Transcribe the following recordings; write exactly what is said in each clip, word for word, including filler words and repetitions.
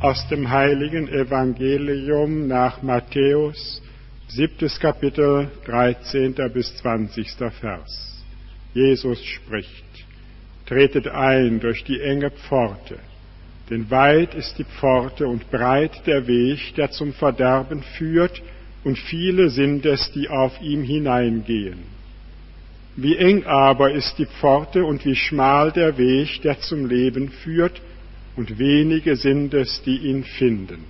Aus dem heiligen Evangelium nach Matthäus, siebtes Kapitel, dreizehnter bis zwanzigster Vers. Jesus spricht: Tretet ein durch die enge Pforte, denn weit ist die Pforte und breit der Weg, der zum Verderben führt, und viele sind es, die auf ihm hineingehen. Wie eng aber ist die Pforte und wie schmal der Weg, der zum Leben führt, und wenige sind es, die ihn finden.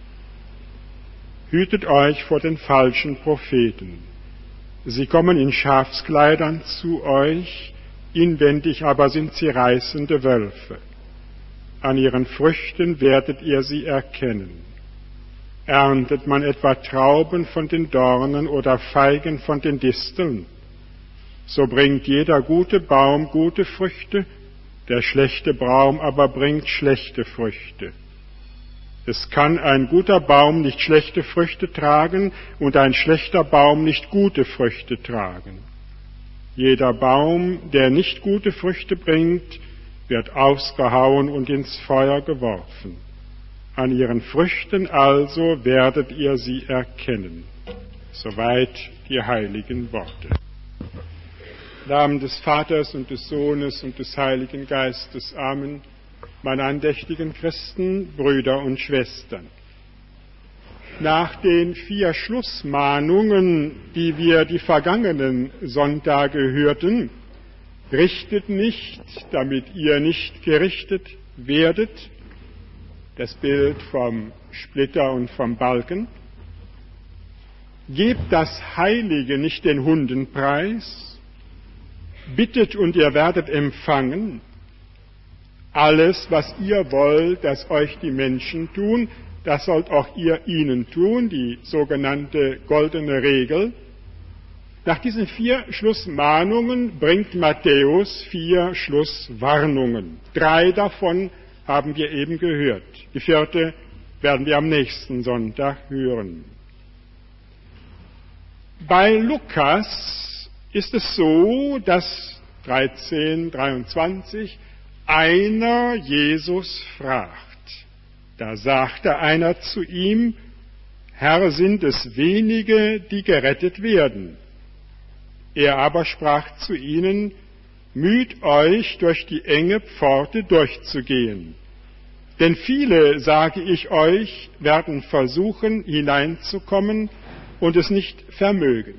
Hütet euch vor den falschen Propheten. Sie kommen in Schafskleidern zu euch, inwendig aber sind sie reißende Wölfe. An ihren Früchten werdet ihr sie erkennen. Erntet man etwa Trauben von den Dornen oder Feigen von den Disteln? So bringt jeder gute Baum gute Früchte, der schlechte Baum aber bringt schlechte Früchte. Es kann ein guter Baum nicht schlechte Früchte tragen und ein schlechter Baum nicht gute Früchte tragen. Jeder Baum, der nicht gute Früchte bringt, wird ausgehauen und ins Feuer geworfen. An ihren Früchten also werdet ihr sie erkennen. Soweit die heiligen Worte. Im Namen des Vaters und des Sohnes und des Heiligen Geistes. Amen. Meine andächtigen Christen, Brüder und Schwestern. Nach den vier Schlussmahnungen, die wir die vergangenen Sonntage hörten, richtet nicht, damit ihr nicht gerichtet werdet, das Bild vom Splitter und vom Balken, gebt das Heilige nicht den Hunden preis, bittet und ihr werdet empfangen. Alles, was ihr wollt, dass euch die Menschen tun, das sollt auch ihr ihnen tun, die sogenannte goldene Regel. Nach diesen vier Schlussmahnungen bringt Matthäus vier Schlusswarnungen. Drei davon haben wir eben gehört. Die vierte werden wir am nächsten Sonntag hören. Bei Lukas ist es so, dass dreizehn dreiundzwanzig einer Jesus fragt. Da sagte einer zu ihm: Herr, sind es wenige, die gerettet werden? Er aber sprach zu ihnen: Müht euch, durch die enge Pforte durchzugehen. Denn viele, sage ich euch, werden versuchen, hineinzukommen und es nicht vermögen.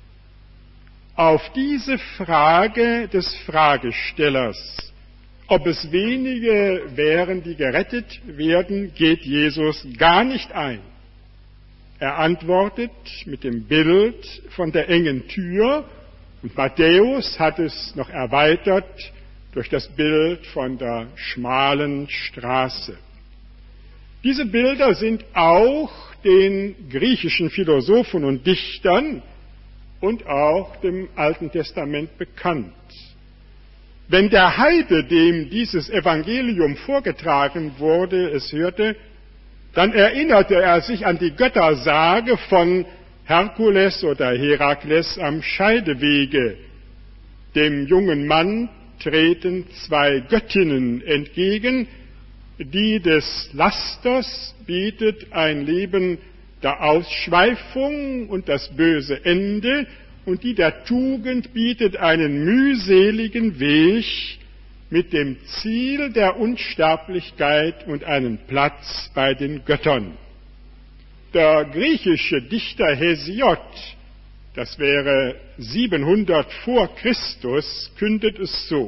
Auf diese Frage des Fragestellers, ob es wenige wären, die gerettet werden, geht Jesus gar nicht ein. Er antwortet mit dem Bild von der engen Tür, und Matthäus hat es noch erweitert durch das Bild von der schmalen Straße. Diese Bilder sind auch den griechischen Philosophen und Dichtern und auch dem Alten Testament bekannt. Wenn der Heide, dem dieses Evangelium vorgetragen wurde, es hörte, dann erinnerte er sich an die Göttersage von Herkules oder Herakles am Scheidewege. Dem jungen Mann treten zwei Göttinnen entgegen, die des Lasters bietet ein Leben der Ausschweifung und das böse Ende, und die der Tugend bietet einen mühseligen Weg mit dem Ziel der Unsterblichkeit und einen Platz bei den Göttern. Der griechische Dichter Hesiod, das wäre siebenhundert vor Christus, kündet es so: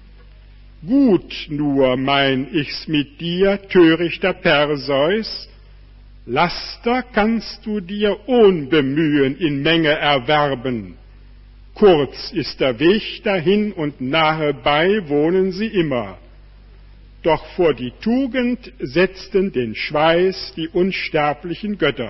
Gut nur mein ich's mit dir, törichter Perseus, Laster kannst du dir ohn Bemühen in Menge erwerben. Kurz ist der Weg dahin und nahe bei wohnen sie immer. Doch vor die Tugend setzten den Schweiß die unsterblichen Götter.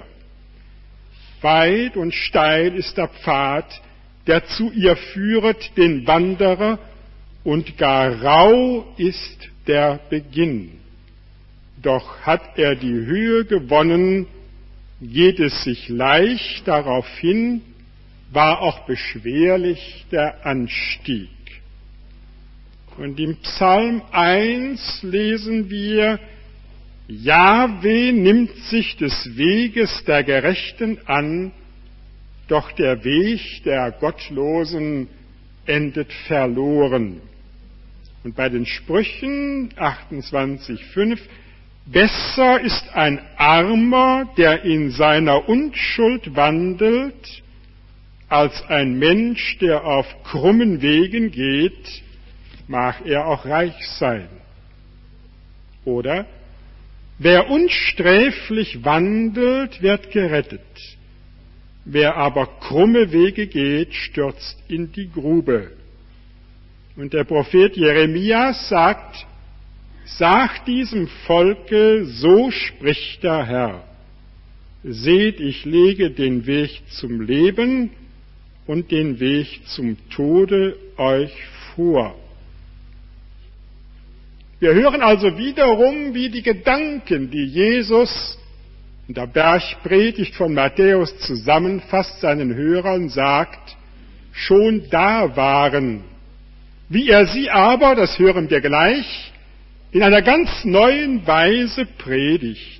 Weit und steil ist der Pfad, der zu ihr führet den Wanderer, und gar rau ist der Beginn. Doch hat er die Höhe gewonnen, geht es sich leicht darauf hin, war auch beschwerlich der Anstieg. Und im Psalm eins lesen wir: Jahwe nimmt sich des Weges der Gerechten an, doch der Weg der Gottlosen endet verloren. Und bei den Sprüchen achtundzwanzig fünf, besser ist ein Armer, der in seiner Unschuld wandelt, als ein Mensch, der auf krummen Wegen geht, mag er auch reich sein. Oder, wer unsträflich wandelt, wird gerettet. Wer aber krumme Wege geht, stürzt in die Grube. Und der Prophet Jeremias sagt, sag diesem Volke, so spricht der Herr. Seht, ich lege den Weg zum Leben und den Weg zum Tode euch vor. Wir hören also wiederum, wie die Gedanken, die Jesus in der Bergpredigt von Matthäus zusammenfasst, seinen Hörern sagt, schon da waren. Wie er sie aber, das hören wir gleich, in einer ganz neuen Weise predigt.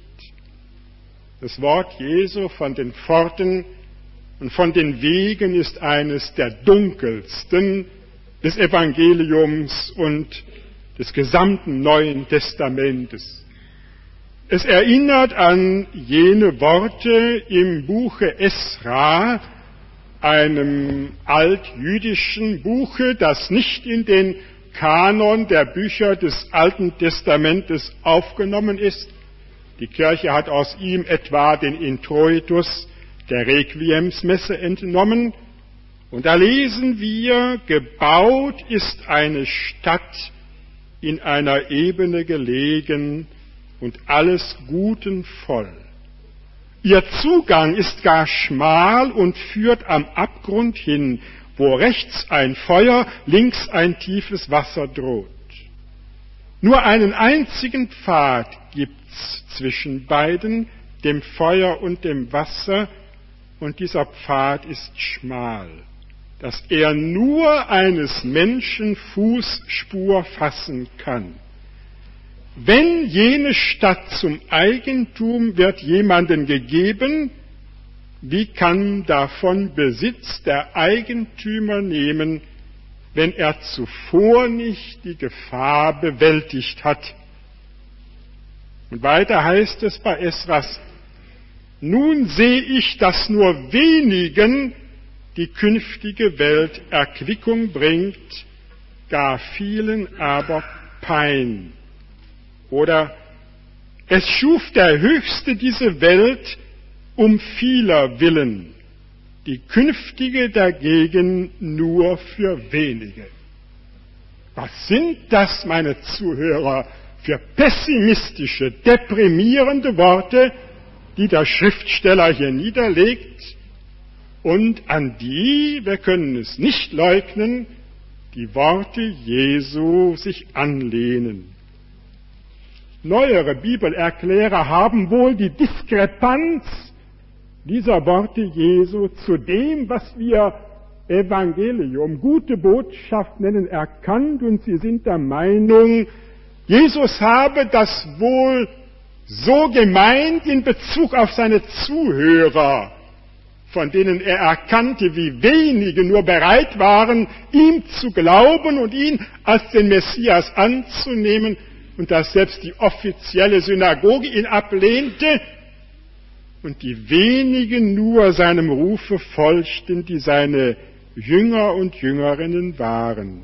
Das Wort Jesu von den Pforten und von den Wegen ist eines der dunkelsten des Evangeliums und des gesamten Neuen Testamentes. Es erinnert an jene Worte im Buche Esra, einem altjüdischen Buche, das nicht in den Kanon der Bücher des Alten Testamentes aufgenommen ist. Die Kirche hat aus ihm etwa den Introitus der Requiemsmesse entnommen. Und da lesen wir, gebaut ist eine Stadt in einer Ebene gelegen und alles Guten voll. Ihr Zugang ist gar schmal und führt am Abgrund hin, wo rechts ein Feuer, links ein tiefes Wasser droht. Nur einen einzigen Pfad gibt's zwischen beiden, dem Feuer und dem Wasser, und dieser Pfad ist schmal, dass er nur eines Menschen Fußspur fassen kann. Wenn jene Stadt zum Eigentum wird jemandem gegeben, wie kann davon Besitz der Eigentümer nehmen, wenn er zuvor nicht die Gefahr bewältigt hat? Und weiter heißt es bei Esras, nun sehe ich, dass nur wenigen die künftige Welt Erquickung bringt, gar vielen aber Pein. Oder es schuf der Höchste diese Welt um vieler willen, die künftige dagegen nur für wenige. Was sind das, meine Zuhörer, für pessimistische, deprimierende Worte, die der Schriftsteller hier niederlegt und an die, wir können es nicht leugnen, die Worte Jesu sich anlehnen. Neuere Bibelerklärer haben wohl die Diskrepanz dieser Worte Jesu zu dem, was wir Evangelium, gute Botschaft nennen, erkannt, und sie sind der Meinung, Jesus habe das wohl so gemeint in Bezug auf seine Zuhörer, von denen er erkannte, wie wenige nur bereit waren, ihm zu glauben und ihn als den Messias anzunehmen, und dass selbst die offizielle Synagoge ihn ablehnte und die wenigen nur seinem Rufe folgten, die seine Jünger und Jüngerinnen waren.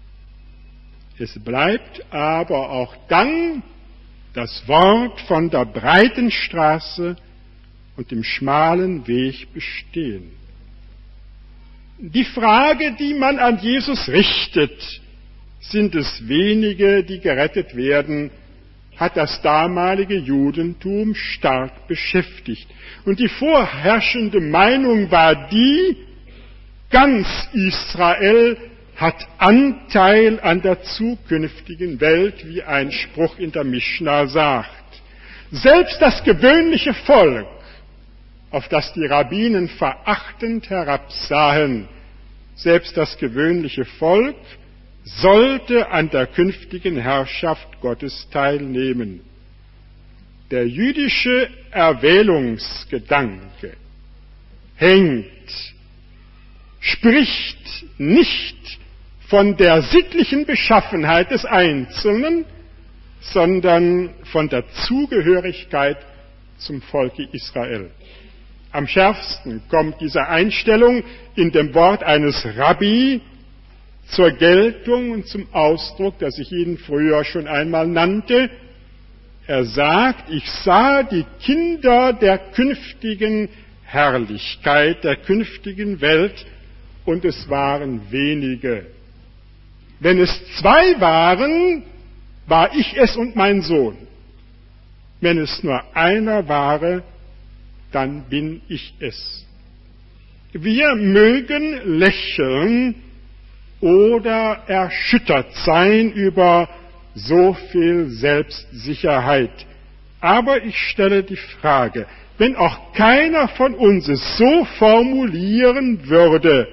Es bleibt aber auch dann das Wort von der breiten Straße und dem schmalen Weg bestehen. Die Frage, die man an Jesus richtet, sind es wenige, die gerettet werden, hat das damalige Judentum stark beschäftigt. Und die vorherrschende Meinung war die, ganz Israel hat Anteil an der zukünftigen Welt, wie ein Spruch in der Mischna sagt. Selbst das gewöhnliche Volk, auf das die Rabbinen verachtend herabsahen, selbst das gewöhnliche Volk sollte an der künftigen Herrschaft Gottes teilnehmen. Der jüdische Erwählungsgedanke hängt, spricht nicht von der sittlichen Beschaffenheit des Einzelnen, sondern von der Zugehörigkeit zum Volke Israel. Am schärfsten kommt diese Einstellung in dem Wort eines Rabbi zur Geltung und zum Ausdruck, das ich Ihnen früher schon einmal nannte. Er sagt, ich sah die Kinder der künftigen Herrlichkeit, der künftigen Welt, und es waren wenige. Wenn es zwei waren, war ich es und mein Sohn. Wenn es nur einer war, dann bin ich es. Wir mögen lächeln oder erschüttert sein über so viel Selbstsicherheit. Aber ich stelle die Frage, wenn auch keiner von uns es so formulieren würde,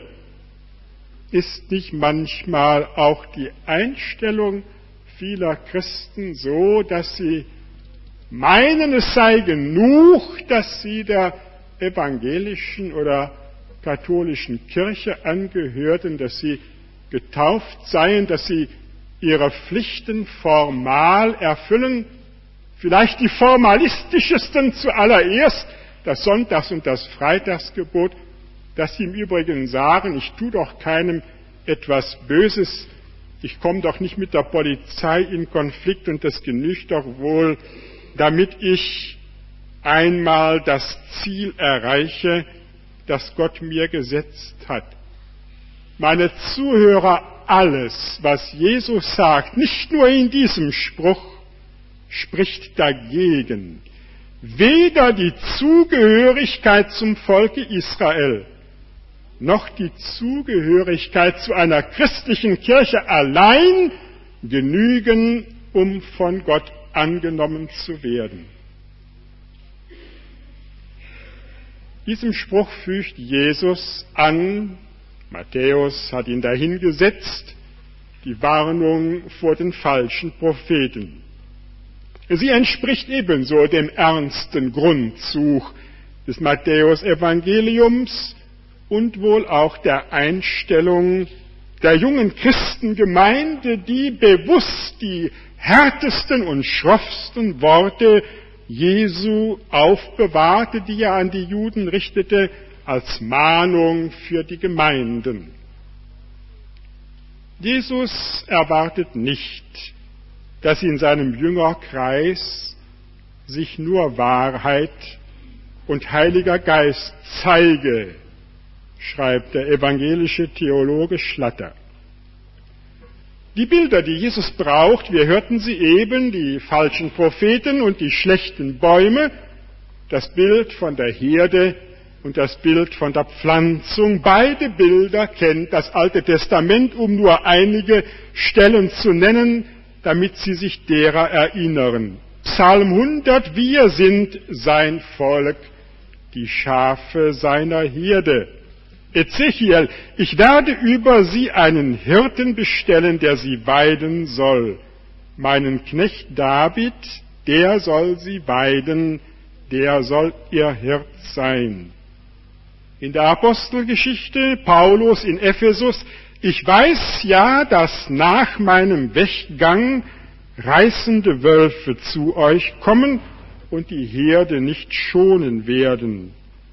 ist nicht manchmal auch die Einstellung vieler Christen so, dass sie meinen, es sei genug, dass sie der evangelischen oder katholischen Kirche angehörten, dass sie getauft seien, dass sie ihre Pflichten formal erfüllen, vielleicht die formalistischesten zuallererst, das Sonntags- und das Freitagsgebot, dass sie im Übrigen sagen, ich tue doch keinem etwas Böses, ich komme doch nicht mit der Polizei in Konflikt und das genügt doch wohl, damit ich einmal das Ziel erreiche, das Gott mir gesetzt hat. Meine Zuhörer, alles, was Jesus sagt, nicht nur in diesem Spruch, spricht dagegen. Weder die Zugehörigkeit zum Volke Israel, noch die Zugehörigkeit zu einer christlichen Kirche allein genügen, um von Gott angenommen zu werden. Diesem Spruch fügt Jesus an, Matthäus hat ihn dahingesetzt, die Warnung vor den falschen Propheten. Sie entspricht ebenso dem ernsten Grundzug des Matthäus-Evangeliums und wohl auch der Einstellung der jungen Christengemeinde, die bewusst die härtesten und schroffsten Worte Jesu aufbewahrte, die er an die Juden richtete, als Mahnung für die Gemeinden. Jesus erwartet nicht, dass in seinem Jüngerkreis sich nur Wahrheit und Heiliger Geist zeige, schreibt der evangelische Theologe Schlatter. Die Bilder, die Jesus braucht, wir hörten sie eben, die falschen Propheten und die schlechten Bäume, das Bild von der Herde und das Bild von der Pflanzung. Beide Bilder kennt das Alte Testament, um nur einige Stellen zu nennen, damit Sie sich derer erinnern. Psalm hundert, wir sind sein Volk, die Schafe seiner Herde. Ezechiel, ich werde über sie einen Hirten bestellen, der sie weiden soll. Meinen Knecht David, der soll sie weiden, der soll ihr Hirt sein. In der Apostelgeschichte, Paulus in Ephesus, ich weiß ja, dass nach meinem Weggang reißende Wölfe zu euch kommen und die Herde nicht schonen werden.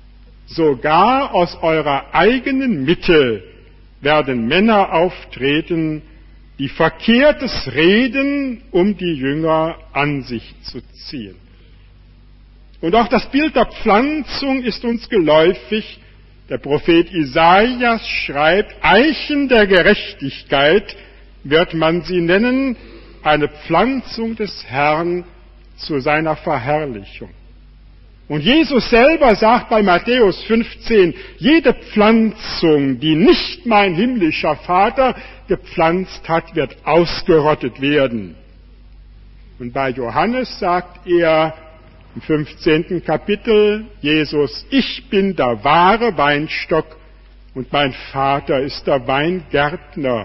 Sogar aus eurer eigenen Mitte werden Männer auftreten, die Verkehrtes reden, um die Jünger an sich zu ziehen. Und auch das Bild der Pflanzung ist uns geläufig. Der Prophet Isaias schreibt, Eichen der Gerechtigkeit wird man sie nennen, eine Pflanzung des Herrn zu seiner Verherrlichung. Und Jesus selber sagt bei Matthäus fünfzehn, jede Pflanzung, die nicht mein himmlischer Vater gepflanzt hat, wird ausgerottet werden. Und bei Johannes sagt er im fünfzehnten Kapitel, Jesus, ich bin der wahre Weinstock und mein Vater ist der Weingärtner.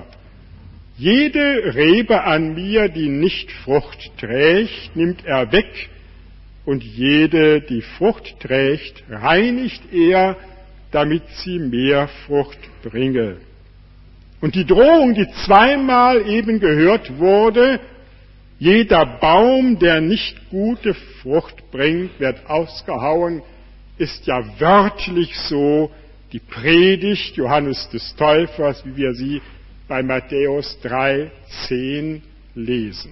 Jede Rebe an mir, die nicht Frucht trägt, nimmt er weg, und jede, die Frucht trägt, reinigt er, damit sie mehr Frucht bringe. Und die Drohung, die zweimal eben gehört wurde, jeder Baum, der nicht gute Frucht bringt, wird ausgehauen, ist ja wörtlich so die Predigt Johannes des Täufers, wie wir sie bei Matthäus drei, zehn lesen.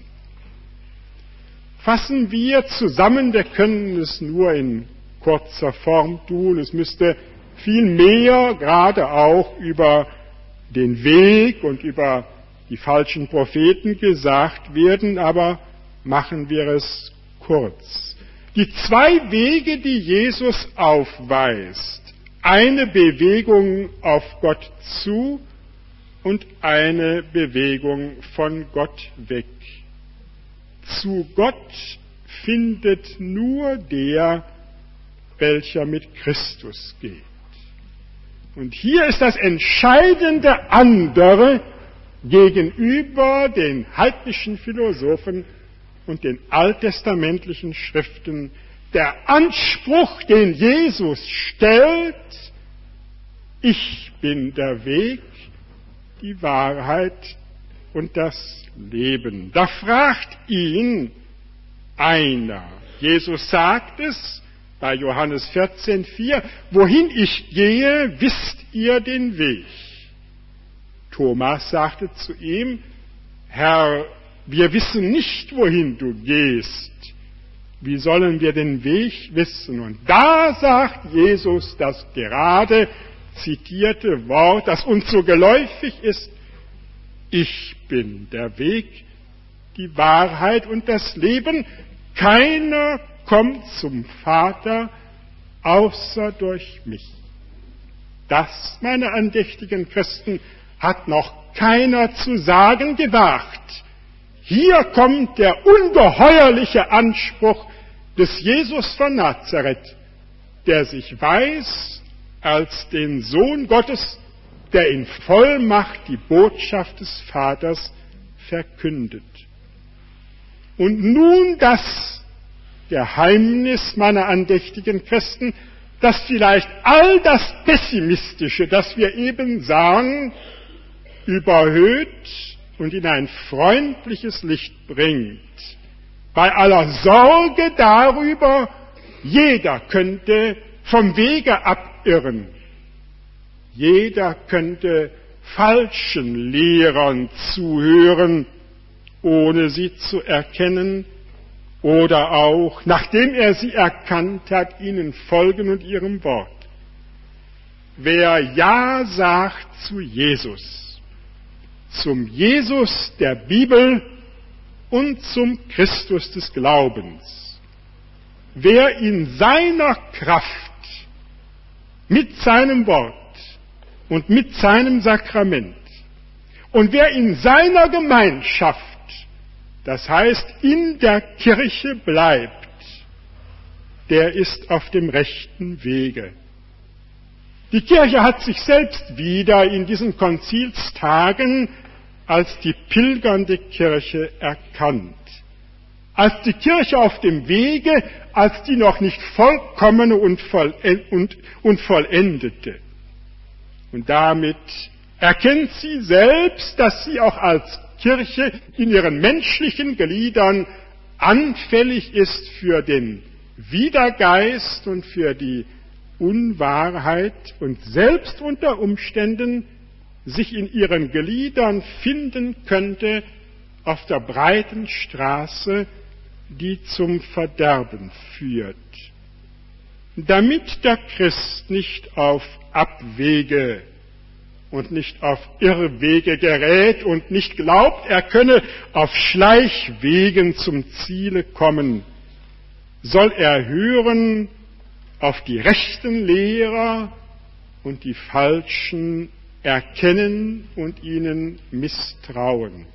Fassen wir zusammen, wir können es nur in kurzer Form tun, es müsste viel mehr gerade auch über den Weg und über die falschen Propheten gesagt werden, aber machen wir es kurz. Die zwei Wege, die Jesus aufweist, eine Bewegung auf Gott zu und eine Bewegung von Gott weg. Zu Gott findet nur der, welcher mit Christus geht. Und hier ist das entscheidende andere gegenüber den heidnischen Philosophen und den alttestamentlichen Schriften der Anspruch, den Jesus stellt: Ich bin der Weg, die Wahrheit und das Leben. Da fragt ihn einer. Jesus sagt es bei Johannes vierzehn, vier, wohin ich gehe, wisst ihr den Weg. Thomas sagte zu ihm, Herr, wir wissen nicht, wohin du gehst. Wie sollen wir den Weg wissen? Und da sagt Jesus das gerade zitierte Wort, das uns so geläufig ist: Ich bin der Weg, die Wahrheit und das Leben. Keiner kommt zum Vater außer durch mich. Das, meine andächtigen Christen, hat noch keiner zu sagen gewagt. Hier kommt der ungeheuerliche Anspruch des Jesus von Nazareth, der sich weiß als den Sohn Gottes, der in Vollmacht die Botschaft des Vaters verkündet. Und nun das Geheimnis, meiner andächtigen Christen, dass vielleicht all das Pessimistische, das wir eben sahen, überhöht und in ein freundliches Licht bringt. Bei aller Sorge darüber, jeder könnte vom Wege abirren. Jeder könnte falschen Lehrern zuhören, ohne sie zu erkennen, oder auch, nachdem er sie erkannt hat, ihnen folgen und ihrem Wort. Wer Ja sagt zu Jesus, zum Jesus der Bibel und zum Christus des Glaubens, wer in seiner Kraft, mit seinem Wort und mit seinem Sakrament und wer in seiner Gemeinschaft, das heißt in der Kirche bleibt, der ist auf dem rechten Wege. Die Kirche hat sich selbst wieder in diesen Konzilstagen als die pilgernde Kirche erkannt, als die Kirche auf dem Wege, als die noch nicht vollkommene und vollendete. Und damit erkennt sie selbst, dass sie auch als Kirche in ihren menschlichen Gliedern anfällig ist für den Widergeist und für die Unwahrheit und selbst unter Umständen sich in ihren Gliedern finden könnte auf der breiten Straße, die zum Verderben führt. Damit der Christ nicht auf Abwege und nicht auf Irrwege gerät und nicht glaubt, er könne auf Schleichwegen zum Ziele kommen, soll er hören auf die rechten Lehrer und die falschen erkennen und ihnen misstrauen.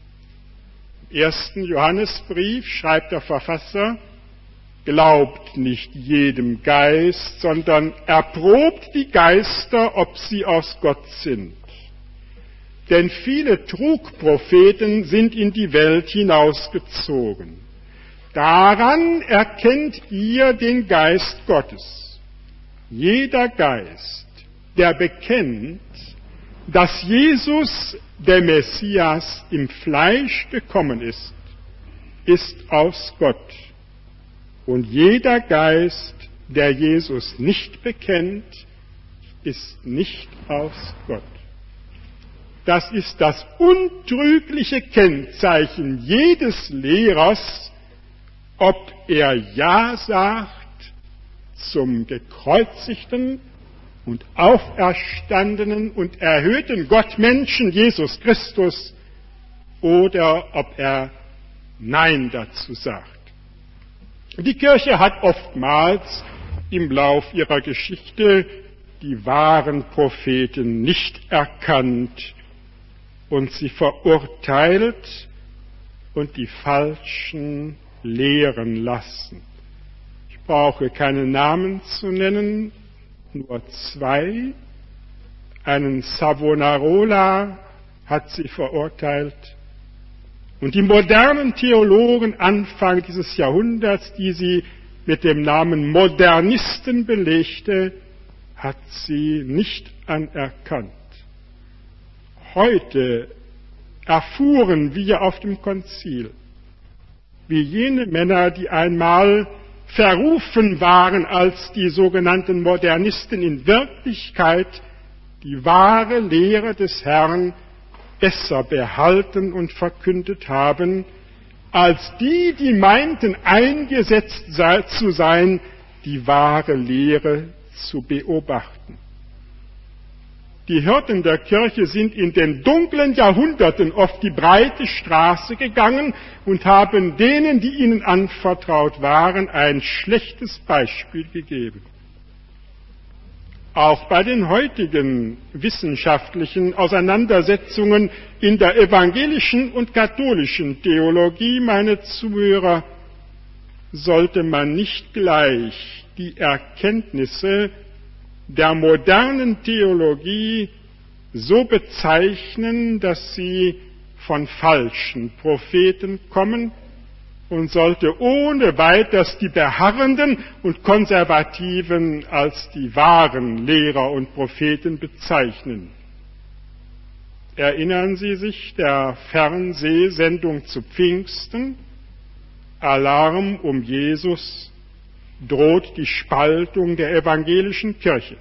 Im ersten Johannesbrief schreibt der Verfasser: Glaubt nicht jedem Geist, sondern erprobt die Geister, ob sie aus Gott sind. Denn viele Trugpropheten sind in die Welt hinausgezogen. Daran erkennt ihr den Geist Gottes. Jeder Geist, der bekennt, dass Jesus, der Messias, im Fleisch gekommen ist, ist aus Gott. Und jeder Geist, der Jesus nicht bekennt, ist nicht aus Gott. Das ist das untrügliche Kennzeichen jedes Lehrers, ob er Ja sagt zum gekreuzigten und auferstandenen und erhöhten Gottmenschen Jesus Christus oder ob er Nein dazu sagt. Die Kirche hat oftmals im Lauf ihrer Geschichte die wahren Propheten nicht erkannt und sie verurteilt und die falschen lehren lassen. Ich brauche keine Namen zu nennen, nur zwei. Einen Savonarola hat sie verurteilt. Und die modernen Theologen Anfang dieses Jahrhunderts, die sie mit dem Namen Modernisten belegte, hat sie nicht anerkannt. Heute erfuhren wir auf dem Konzil, wie jene Männer, die einmal verrufen waren als die sogenannten Modernisten, in Wirklichkeit die wahre Lehre des Herrn besser behalten und verkündet haben, als die, die meinten, eingesetzt sei, zu sein, die wahre Lehre zu beobachten. Die Hirten der Kirche sind in den dunklen Jahrhunderten auf die breite Straße gegangen und haben denen, die ihnen anvertraut waren, ein schlechtes Beispiel gegeben. Auch bei den heutigen wissenschaftlichen Auseinandersetzungen in der evangelischen und katholischen Theologie, meine Zuhörer, sollte man nicht gleich die Erkenntnisse der modernen Theologie so bezeichnen, dass sie von falschen Propheten kommen, und sollte ohne weiters die Beharrenden und Konservativen als die wahren Lehrer und Propheten bezeichnen. Erinnern Sie sich der Fernsehsendung zu Pfingsten? Alarm um Jesus, droht die Spaltung der evangelischen Kirche.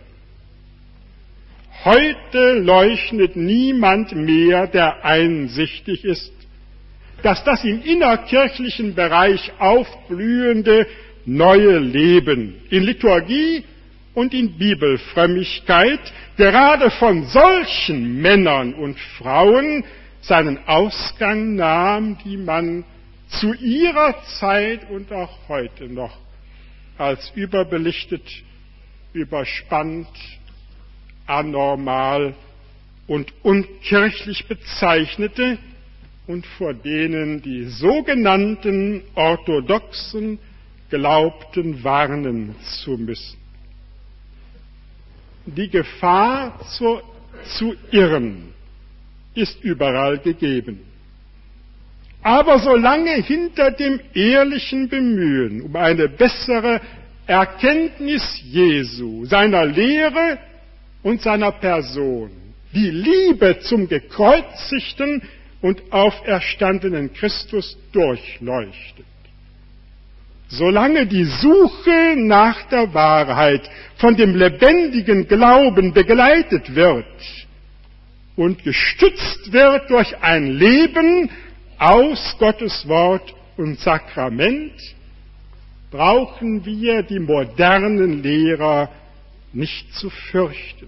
Heute leuchtet niemand mehr, der einsichtig ist, dass das im innerkirchlichen Bereich aufblühende neue Leben in Liturgie und in Bibelfrömmigkeit gerade von solchen Männern und Frauen seinen Ausgang nahm, die man zu ihrer Zeit und auch heute noch als überbelichtet, überspannt, anormal und unkirchlich bezeichnete und vor denen die sogenannten Orthodoxen glaubten, warnen zu müssen. Die Gefahr zu, zu irren ist überall gegeben. Aber solange hinter dem ehrlichen Bemühen um eine bessere Erkenntnis Jesu, seiner Lehre und seiner Person, die Liebe zum gekreuzigten und auferstandenen Christus durchleuchtet, solange die Suche nach der Wahrheit von dem lebendigen Glauben begleitet wird und gestützt wird durch ein Leben aus Gottes Wort und Sakrament, brauchen wir die modernen Lehrer nicht zu fürchten.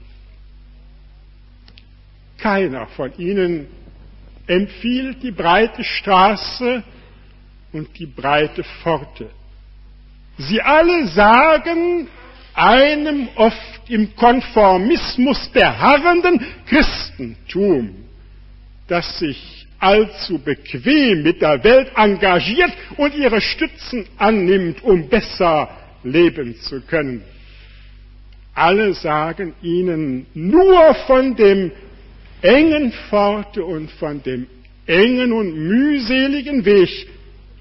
Keiner von ihnen empfiehlt die breite Straße und die breite Pforte. Sie alle sagen einem oft im Konformismus beharrenden Christentum, das sich allzu bequem mit der Welt engagiert und ihre Stützen annimmt, um besser leben zu können. Alle sagen ihnen nur von dem engen Pforte und von dem engen und mühseligen Weg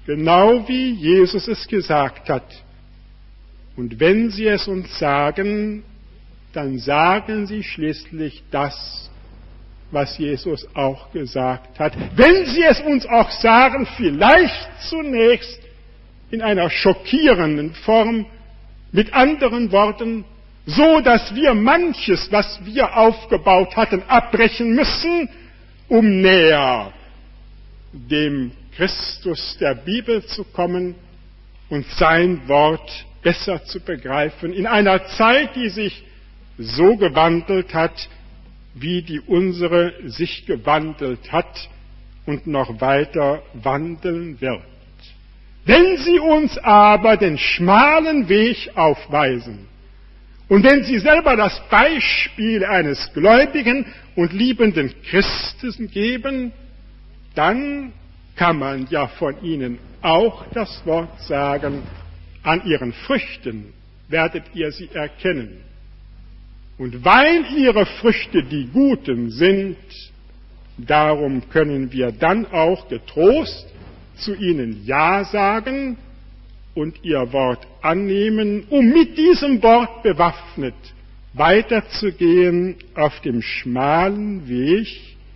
genau wie Jesus es gesagt hat. Und wenn sie es uns sagen, dann sagen sie schließlich das, was Jesus auch gesagt hat. Wenn sie es uns auch sagen, vielleicht zunächst in einer schockierenden Form, mit anderen Worten, so dass wir manches, was wir aufgebaut hatten, abbrechen müssen, um näher dem Christus der Bibel zu kommen und sein Wort besser zu begreifen, in einer Zeit, die sich so gewandelt hat, wie die unsere sich gewandelt hat und noch weiter wandeln wird. Wenn sie uns aber den schmalen Weg aufweisen und wenn sie selber das Beispiel eines gläubigen und liebenden Christen geben, dann kann man ja von ihnen auch das Wort sagen, an ihren Früchten werdet ihr sie erkennen. Und weil ihre Früchte die guten sind, darum können wir dann auch getrost zu ihnen Ja sagen und ihr Wort annehmen, um mit diesem Wort bewaffnet weiterzugehen auf dem schmalen Weg.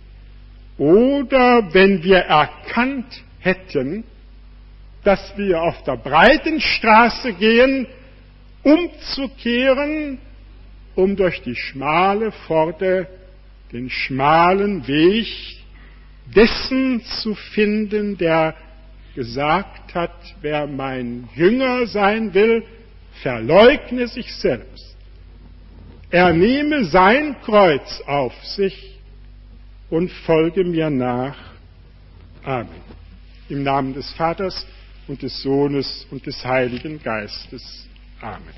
Oder wenn wir erkannt hätten, dass wir auf der breiten Straße gehen, umzukehren, um durch die schmale Pforte den schmalen Weg dessen zu finden, der gesagt hat, wer mein Jünger sein will, verleugne sich selbst. Er nehme sein Kreuz auf sich und folge mir nach. Amen. Im Namen des Vaters und des Sohnes und des Heiligen Geistes. Amen.